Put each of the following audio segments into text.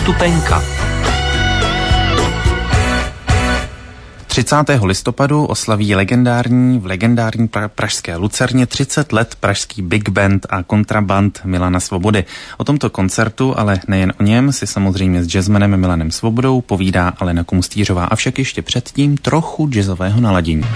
Vstupenka. 30. listopadu oslaví v legendární pražské Lucerně 30 let pražský big band a kontraband Milana Svobody. O tomto koncertu, ale nejen o něm, si samozřejmě s jazzmanem Milanem Svobodou povídá Alena Kumstýřová, avšak ještě předtím trochu jazzového naladění.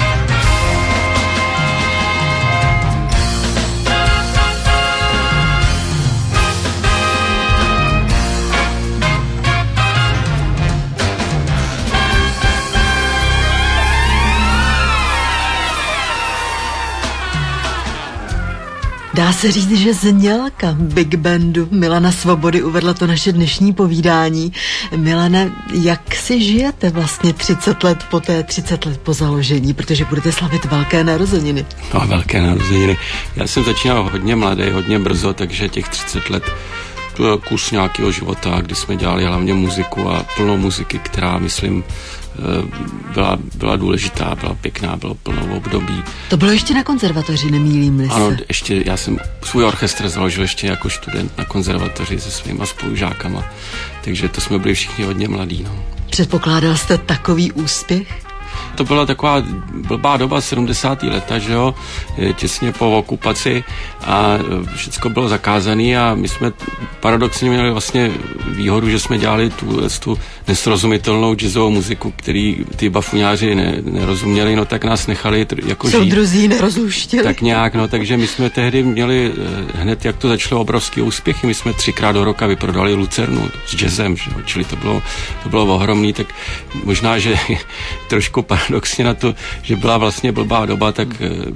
Dá se říct, že znělka big bandu Milana Svobody uvedla to naše dnešní povídání. Milane, jak si žijete vlastně 30 let poté, 30 let po založení, protože budete slavit velké narozeniny? No, velké narozeniny. Já jsem začínal hodně mladý, hodně brzo, takže těch 30 let to je kus nějakého života, kdy jsme dělali hlavně muziku a plno muziky, která, myslím, byla důležitá, byla pěkná, bylo plno období. To bylo ještě na konzervatoři, nemýlím-li se? Ano, ještě já jsem svůj orchestr založil ještě jako student na konzervatoři se svýma spolužákama, takže to jsme byli všichni hodně mladí. No. Předpokládal jste takový úspěch? To byla taková blbá doba 70. leta, že jo, těsně po okupaci a všechno bylo zakázané a my jsme paradoxně měli vlastně výhodu, že jsme dělali tu nesrozumitelnou jazzovou muziku, který ty bafuňáři nerozuměli, no tak nás nechali jako soudruzí nerozluštili. Tak nějak, no takže my jsme tehdy měli hned, jak to začalo obrovský úspěchy, my jsme 3krát do roka vyprodali Lucernu s jazzem, že jo, čili to bylo ohromný, tak možná, že trošku paradoxně na to, že byla vlastně blbá doba, tak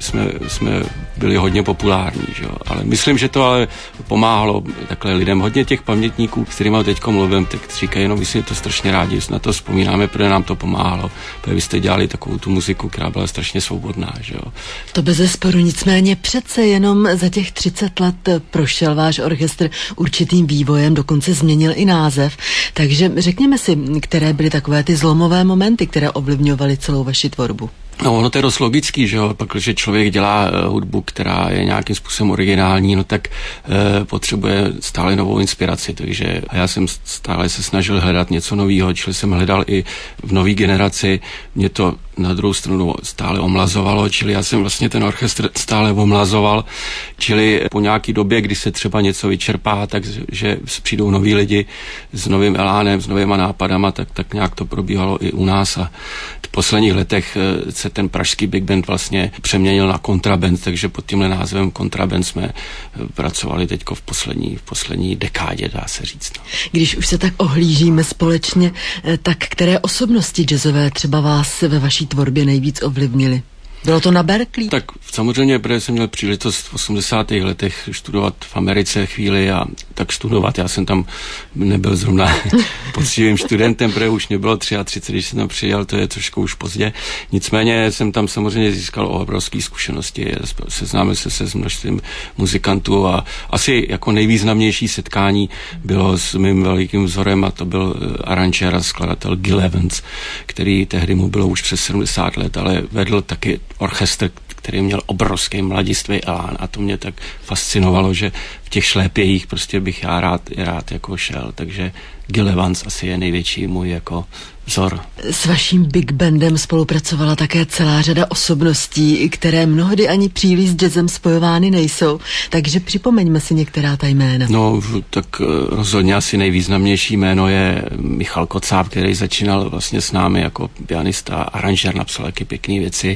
jsme byli hodně populární, že jo? Ale myslím, že to ale pomáhalo takhle lidem. Hodně těch pamětníků, s kterými teďko mluvím, tak říkají, no my si to strašně rádi, na to vzpomínáme, protože nám to pomáhalo, protože vy jste dělali takovou tu muziku, která byla strašně svobodná, že jo? To bezesporu, nicméně přece jenom za těch 30 let prošel váš orchestr určitým vývojem, dokonce změnil i název, takže řekněme si, které byly takové ty zlomové momenty, které ovlivňovaly celou vaši tvorbu. No, ono to je dost logický, že jo, protože člověk dělá hudbu, která je nějakým způsobem originální, no tak potřebuje stále novou inspiraci, takže a já jsem stále se snažil hledat něco nového, čili jsem hledal i v nový generaci, mě to na druhou stranu stále omlazovalo, čili já jsem vlastně ten orchestr stále omlazoval, čili po nějaký době, kdy se třeba něco vyčerpá, takže přijdou noví lidi s novým elánem, s novýma nápadama, tak nějak to probíhalo i u nás a v posledních letech se ten pražský big band vlastně přeměnil na kontraband, takže pod tímhle názvem kontraband jsme pracovali teďko v poslední dekádě, dá se říct. No. Když už se tak ohlížíme společně, tak které osobnosti jazzové třeba vás ve vaší tvorbě nejvíc ovlivnily? Bylo to na Berkeley? Tak samozřejmě, protože jsem měl příležitost v 80. letech studovat v Americe chvíli a tak studovat. Já jsem tam nebyl zrovna poctivým studentem, protože už mě bylo 33, když jsem tam přijel, to je trošku už pozdě. Nicméně jsem tam samozřejmě získal obrovské zkušenosti, seznámil se s množstvím muzikantů a asi jako nejvýznamnější setkání bylo s mým velikým vzorem a to byl aranžér a skladatel Gil Evans, který tehdy mu bylo už přes 70 let, ale vedl taky orchestr, který měl obrovský mladistvý elán a to mě tak fascinovalo, že v těch šlépějích prostě bych já rád jako šel, takže Gil Evans asi je největší můj jako vzor. S vaším big bandem spolupracovala také celá řada osobností, které mnohdy ani příliš s jazzem spojovány nejsou, takže připomeňme si některá ta jména. No, tak rozhodně asi nejvýznamnější jméno je Michal Kocáb, který začínal vlastně s námi jako pianista, aranžér, napsal taky pěkný věci,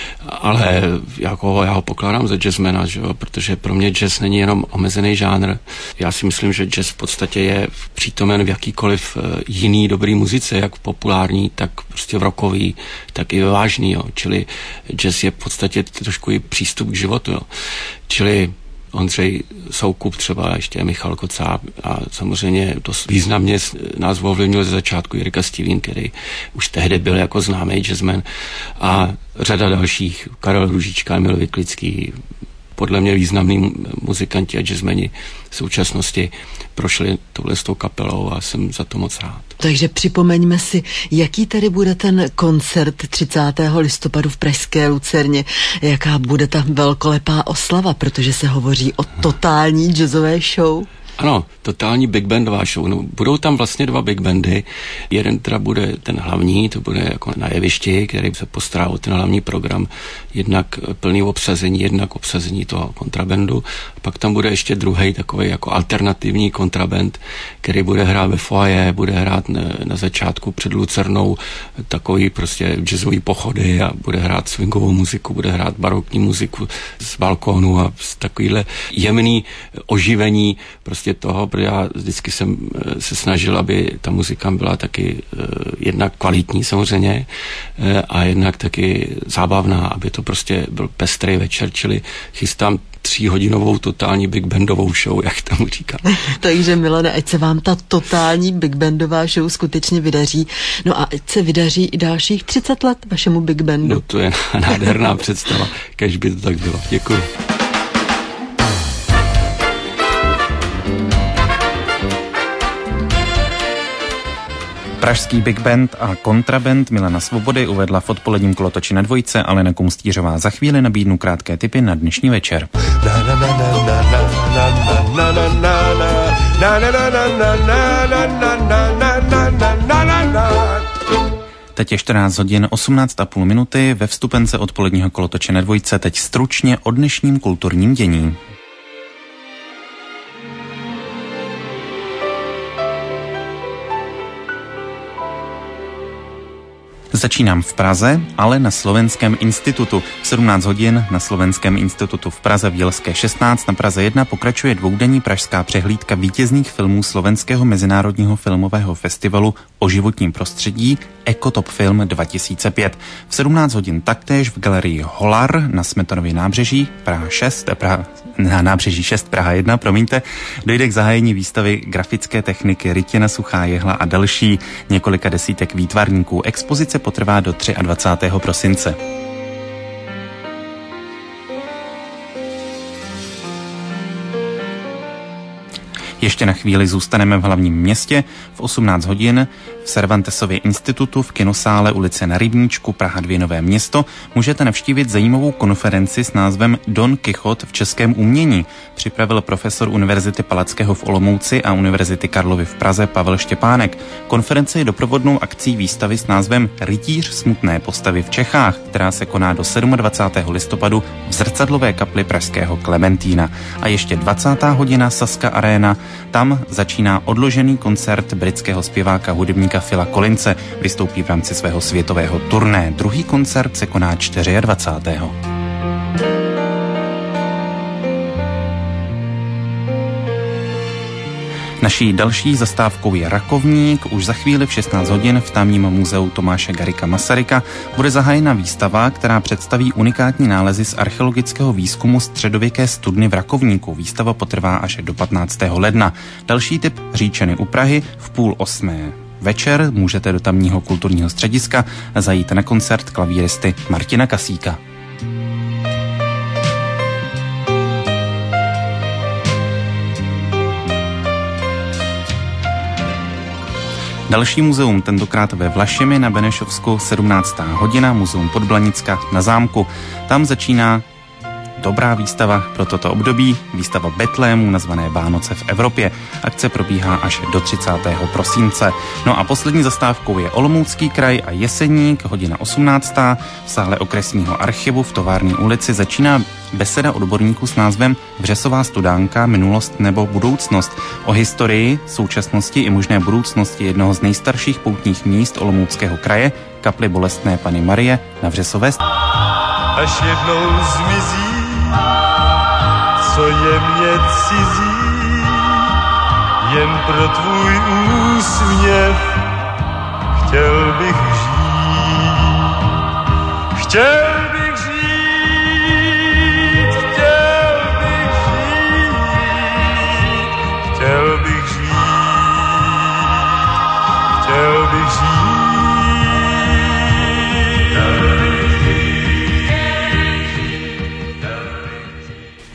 ale jako já ho pokládám za jazzmana, že jo, protože pro mě jazz není jenom omezený žánr. Já si myslím, že jazz v podstatě je přítomen v jakýkoliv jiný dobrý muzice, jak populární, tak prostě v rockový, tak i vážný, jo. Čili jazz je v podstatě trošku i přístup k životu, jo. Čili Ondřej Soukup, třeba ještě Michal Kocáb a samozřejmě dost významně nás ovlivnil ze začátku Jirka Stilín, který už tehdy byl jako známý jazzman a řada dalších, Karel Růžička, Emil Vyklický, podle mě významný muzikanti a jazzmeni v současnosti prošli s tou kapelou a jsem za to moc rád. Takže připomeňme si, jaký tady bude ten koncert 30. listopadu v pražské Lucerně, jaká bude ta velkolepá oslava, protože se hovoří o totální jazzové show. Ano, totální big bandová show. No, budou tam vlastně 2 big bandy. Jeden teda bude ten hlavní, to bude jako na jevišti, který se postará o ten hlavní program. Jednak plný obsazení, jednak obsazení toho kontrabandu. Pak tam bude ještě druhý takový jako alternativní kontraband, který bude hrát ve foyer, bude hrát na začátku před Lucernou takový prostě jazzový pochody a bude hrát swingovou muziku, bude hrát barokní muziku z balkónu a takovýhle jemný oživení prostě toho, protože já vždycky jsem se snažil, aby ta muzika byla taky jednak kvalitní samozřejmě a jednak taky zábavná, aby to prostě byl pestrý večer, čili chystám 3hodinovou totální big bandovou show, jak tomu říkám. Takže Milane, ať se vám ta totální big bandová show skutečně vydaří. No a ať se vydaří i dalších 30 let vašemu big bandu. No to je nádherná představa, kež by to tak bylo. Děkuji. Pražský big band a kontraband Milana Svobody uvedla v odpoledním kolotoči na Dvojce Alena Kumstýřová. Za chvíli nabídnu krátké tipy na dnešní večer. Teď je 14 hodin 18,5 minuty ve vstupence odpoledního kolotoče na Dvojce. Teď stručně o dnešním kulturním dění. Začínám v Praze, ale na Slovenském institutu. V 17 hodin na Slovenském institutu v Praze v Jelské 16 na Praze 1 pokračuje dvoudenní pražská přehlídka vítězných filmů Slovenského mezinárodního filmového festivalu o životním prostředí Ekotop Film 2005. V 17 hodin taktéž v galerii Holar na Smetanově nábřeží na nábřeží 6 Praha 1, dojde k zahájení výstavy grafické techniky Rytina, Suchá jehla a další, několika desítek výtvarníků. Expozice potrvá do 23. prosince. Ještě na chvíli zůstaneme v hlavním městě. V 18 hodin v Cervantesově institutu v kinosále ulice Na Rybníčku Praha 2 Nové Město můžete navštívit zajímavou konferenci s názvem Don Kichot v českém umění. Připravil profesor Univerzity Palackého v Olomouci a Univerzity Karlovy v Praze Pavel Štěpánek. Konference je doprovodnou akcí výstavy s názvem Rytíř smutné postavy v Čechách, která se koná do 27. listopadu v zrcadlové kapli pražského Klementína. A ještě 20. hodina Saska Arena. Tam začíná odložený koncert britského zpěváka hudebníka Phila Collinse. Vystoupí v rámci svého světového turné. Druhý koncert se koná 24. Naší další zastávkou je Rakovník. Už za chvíli v 16 hodin v tamním muzeu Tomáše Garrigua Masaryka bude zahájena výstava, která představí unikátní nálezy z archeologického výzkumu středověké studny v Rakovníku. Výstava potrvá až do 15. ledna. Další tip Říčany u Prahy v 7:30 večer můžete do tamního kulturního střediska zajít na koncert klavíristy Martina Kasíka. Další muzeum, tentokrát ve Vlašimi na Benešovsku, 17. hodina, muzeum Podblanicka na Zámku. Tam začíná dobrá výstava pro toto období, výstava Betlémů nazvané Vánoce v Evropě. Akce probíhá až do 30. prosince. No a poslední zastávkou je Olomoucký kraj a Jeseník, hodina 18. V sále okresního archivu v Tovární ulici začíná beseda odborníků s názvem Vřesová studánka, minulost nebo budoucnost. O historii, současnosti i možné budoucnosti jednoho z nejstarších poutních míst Olomouckého kraje, kapli Bolestné Panny Marie na Vřesové. Až jednou zmizí, co je mě cizí, jen pro tvůj úsměv chtěl bych žít, chtěl bych žít, chtěl bych žít, chtěl bych žít, chtěl bych žít.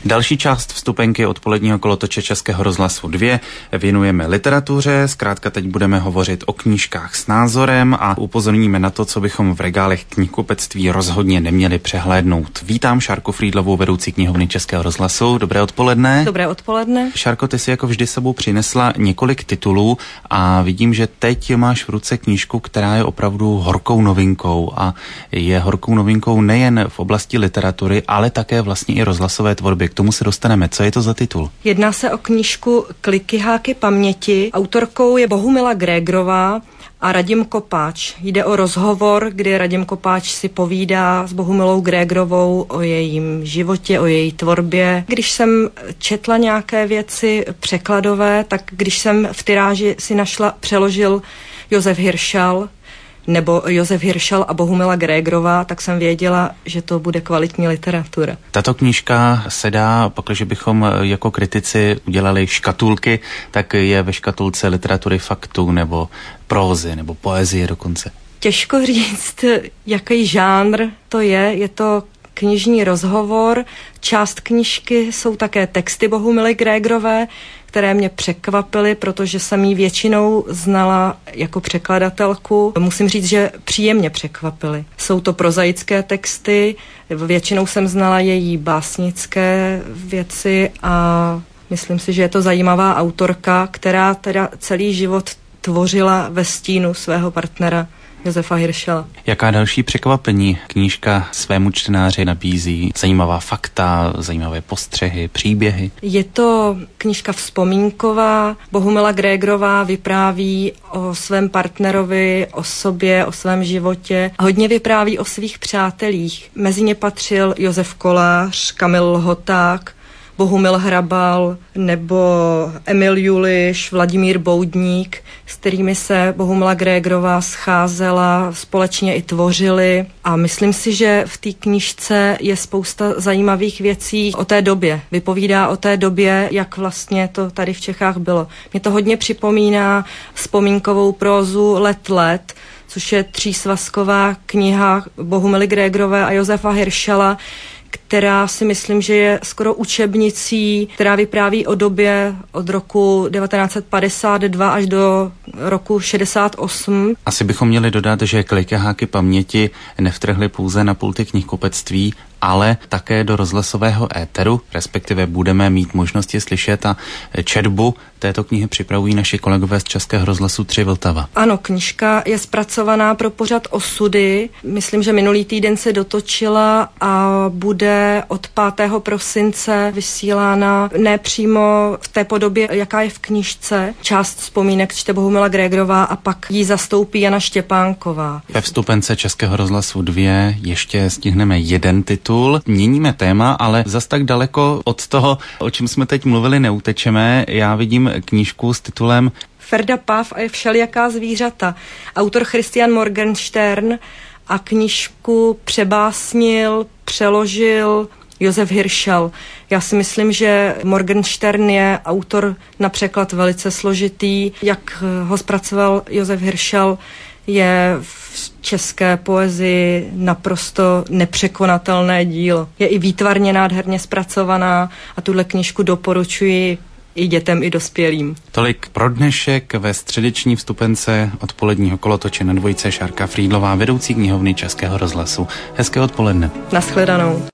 Další část vstupenky odpoledního kolotoče Českého rozhlasu 2 věnujeme literatuře, zkrátka teď budeme hovořit o knížkách s názorem a upozorníme na to, co bychom v regálech knihkupectví rozhodně neměli přehlédnout. Vítám Šárku Frýdlovou, vedoucí knihovny Českého rozhlasu. Dobré odpoledne. Dobré odpoledne. Šárko, ty si jako vždy sebou přinesla několik titulů a vidím, že teď máš v ruce knížku, která je opravdu horkou novinkou a je horkou novinkou nejen v oblasti literatury, ale také vlastně i rozhlasové tvorby. K tomu se dostaneme. Co je to za titul? Jedná se o knížku Kliky-háky paměti. Autorkou je Bohumila Grégorová a Radim Kopáč. Jde o rozhovor, kdy Radim Kopáč si povídá s Bohumilou Grégorovou o jejím životě, o její tvorbě. Když jsem četla nějaké věci překladové, tak když jsem v tiráži si přeložil Josef Hiršal, nebo Josef Hiršal a Bohumila Grégorová, tak jsem věděla, že to bude kvalitní literatura. Tato knížka se dá, pakliže bychom jako kritici udělali škatulky, tak je ve škatulce literatury faktů nebo prózy nebo poezie dokonce. Těžko říct, jaký žánr to je. Je to knižní rozhovor. Část knížky jsou také texty Bohumily Grégorové, které mě překvapily, protože jsem ji většinou znala jako překladatelku. Musím říct, že příjemně překvapily. Jsou to prozaické texty, většinou jsem znala její básnické věci a myslím si, že je to zajímavá autorka, která teda celý život tvořila ve stínu svého partnera Josefa Hiršala. Jaká další překvapení knížka svému čtenáři nabízí? Zajímavá fakta, zajímavé postřehy, příběhy? Je to knížka vzpomínková. Bohumila Grégorová vypráví o svém partnerovi, o sobě, o svém životě. Hodně vypráví o svých přátelích. Mezi ně patřil Josef Kolář, Kamil Lhoták, Bohumil Hrabal nebo Emil Juliš, Vladimír Boudník, s kterými se Bohumila Grégorová scházela, společně i tvořili. A myslím si, že v té knížce je spousta zajímavých věcí o té době. Vypovídá o té době, jak vlastně to tady v Čechách bylo. Mě to hodně připomíná vzpomínkovou prózu Let, což je třísvazková kniha Bohumily Grégerové a Josefa Hiršala, která si myslím, že je skoro učebnicí, která vypráví o době od roku 1952 až do roku 68. Asi bychom měli dodat, že Kliky-háky paměti nevtrhly pouze na pulty knihkupectví, ale také do rozhlasového éteru, respektive budeme mít možnost je slyšet a četbu této knihy připravují naši kolegové z Českého rozhlasu 3 Vltava. Ano, knížka je zpracovaná pro pořad Osudy. Myslím, že minulý týden se dotočila a bude od 5. prosince vysílána ne přímo v té podobě, jaká je v knížce. Část vzpomínek čte Bohumila Grégorová a pak ji zastoupí Jana Štěpánková. Ve vstupence Českého rozhlasu 2 ještě stihneme jeden titul. Měníme téma, ale zas tak daleko od toho, o čem jsme teď mluvili, neutečeme. Já vidím knížku s titulem Ferda Pav a je všelijaká zvířata. Autor Christian Morgenstern a knížku přebásnil, přeložil Josef Hiršal. Já si myslím, že Morgenstern je autor na překlad velice složitý. Jak ho zpracoval Josef Hiršal, je v české poezii naprosto nepřekonatelné dílo. Je i výtvarně nádherně zpracovaná a tuhle knížku doporučuji i dětem, i dospělým. Tolik pro dnešek ve středeční vstupence odpoledního kolotoče na dvojce Šárka Frýdlová, vedoucí knihovny Českého rozhlasu. Hezké odpoledne. Nashledanou.